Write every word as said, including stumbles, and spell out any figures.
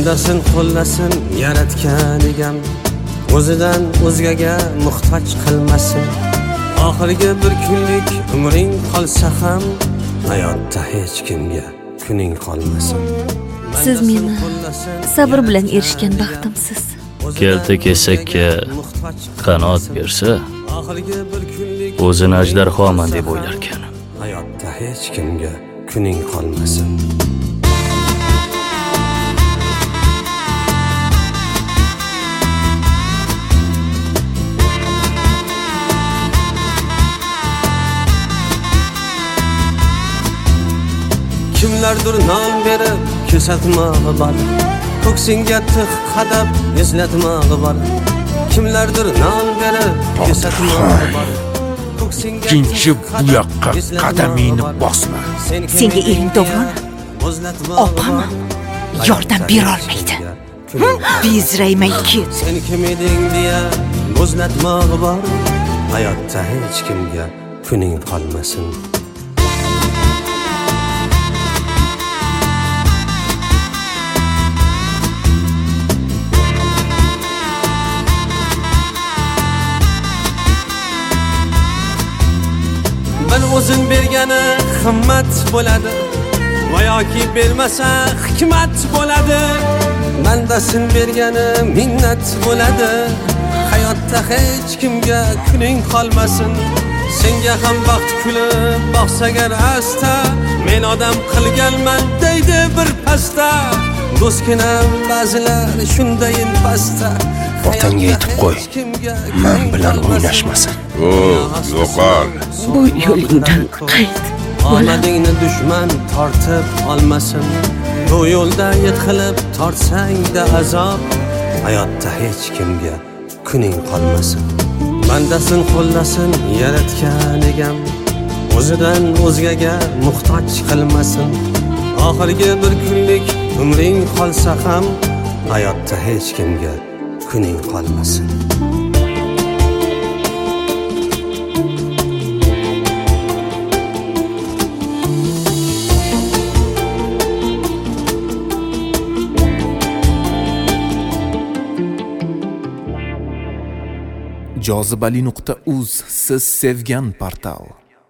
bandasin qo'llasin yaratgan egam, o'zidan o'zgaga muhtoj qilmasin. Oxirgi bir kunlik umring qolsa ham hayotda hech kimga kuning qolmasin. Siz meni sabr bilan erishgan baxtimsiz. Kelti kesakka qanot bersa, o'zini ajdarhoman deb o'ylar ekan. Hayotda hech kimga kuning qolmasin. Kimlardir non berib kesatmog'i bor, ko'ksingga tig' qadab eslatmog'i bor. Kimlardir non berib kesatmog'i bor, ko'ksingga ikkinchi bu yoqqa qadamingni bosma. Senga ering Davron opam yordam bera olmaydi. Bezraymay ket. Sen kim eding deya bo'zlatmog'i bor. Hayotda hech kimga kuning qolmasin. Ben o'zing bergani qimmat bo'ladi, va yoki bermasa hikmat bo'ladi. Bandasin bergani minnat bo'ladi. Hayotda hech kimga kuning qolmasin. Senga ham baxt kulib boqsagar asta, men odam qilganman deydi bir pasta. Do'stginam ba'zilar shundayin pasta. Otangga aytib qo'y, men bilan o'ynashmasin. O, yo'qol. Bu yo'lingdan qayt. Omadingni dushman tortib olmasin. Bu yo'lda yiqilib tortsang-da azob, hayotda hech kimga kuning qolmasin. Bandasin qo'llasin yaratgan egam, o'zidan o'zgaga muhtoj qilmasin. Oxirgi bir kunlik umring qolsa ham hayotda hech kimga kuning qolmasin. jozibali nuqta uz siz sevgan portal.